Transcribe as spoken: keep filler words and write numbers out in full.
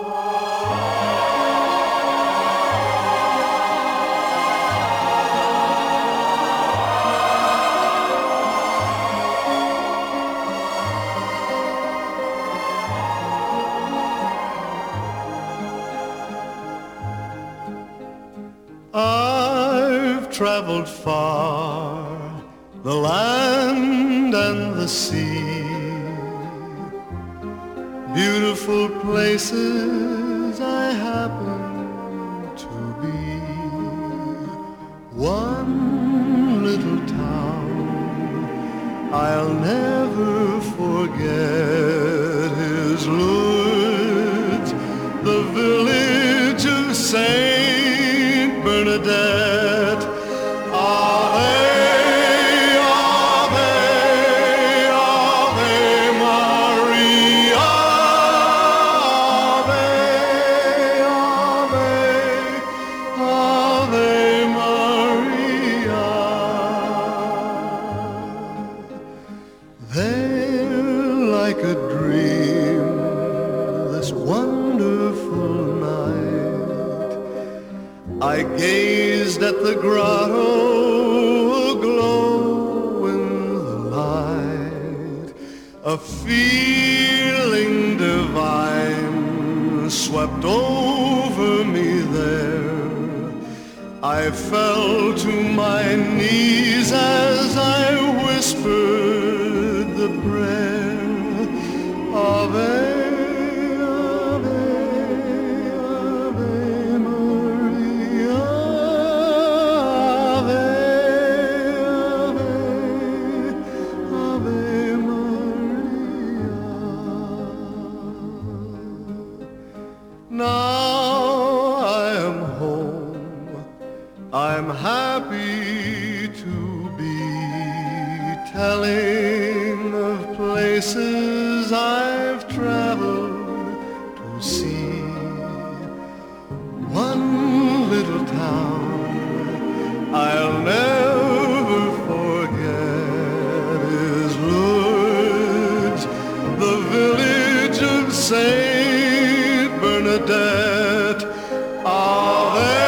I've traveled far, the land and the sea, beautiful places I happen to be. One little town I'll never forget is Lourdes, the village of Saint Bernadette. Ave, Ave, Ave Maria, Ave, Ave, Ave Maria. There, like a dream, this wonderful night, I gazed at the grotto aglow in the light. A feeling divine swept over me there. I fell to my knees as I whispered the prayer. Ave, now I am home, I'm happy to be telling of places I've traveled to see. One little town I'll never forget is Lourdes, the village of Saint Bernadette. Ave,